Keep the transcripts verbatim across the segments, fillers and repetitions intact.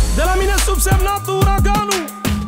De la mine subsemnatul Uraganul,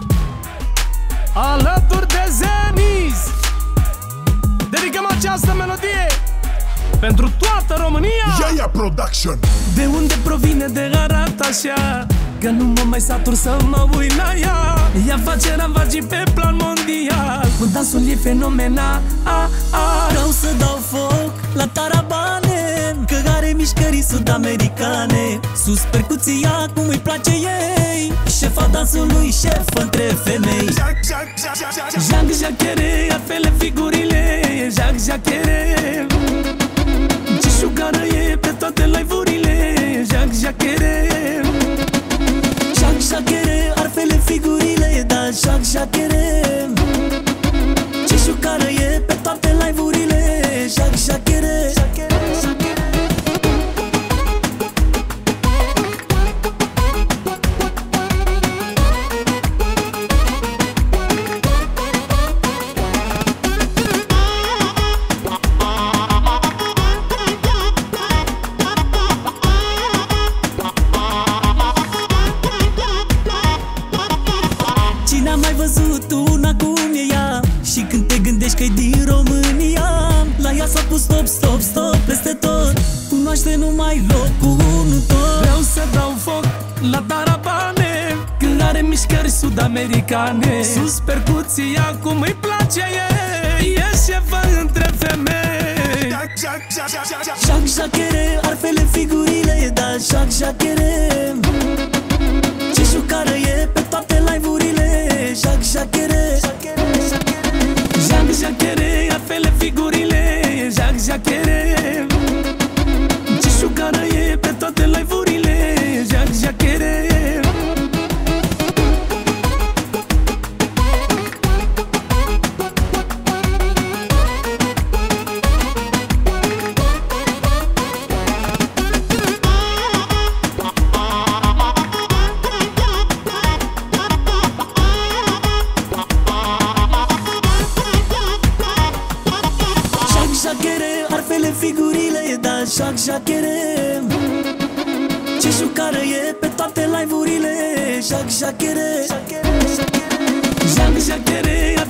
alături de Zeniz, dedicăm această melodie pentru toată România. Iaia Production. De unde provine, de arată așa, că nu mă mai satur să mă uit la ea. Ea face ravagii pe plan mondial, cu dansul e fenomenal. a, a. Vreau să dau foc la tarabane, că are mișcării sud-americane. Sus percuția cum îi place ei, șefa dansului, șef între femei. Jacques Jacquere, altfele figurile, Jacques Jacquere. Ce șugară e pe toate live-urile, Jacques Jacquere. Jacques Jacquere, altfele figurile, da, Jacques Jacquere. Ce șugară e pe toate live-urile, Jacques Jacquere. Cine a mai văzut una cum e ea? Și când te gândești că-i din România, la ea s-a pus stop, stop, stop peste tot. Cunoaște numai locul unu tot. Vreau să dau foc la tarabane, când are mișcări sud-americane. Sus percuția cum îi place ei, e șefă între femei. Jacques Jacquere, altfele figurile, da, Jacques Jacquere. Ce șucară e pe toate live-urile, Jacques Jacquere. Jacques Jacquere, altfele figurile, Jacques Jacquere. Ce șucară e pe toate live-urile, Jacques Jacquere. Jacquere, altfele figurile, da, Jacques Jacquere. Ce șucară e pe toate live-urile, Jacques Jacquere. Jacques Jacquere,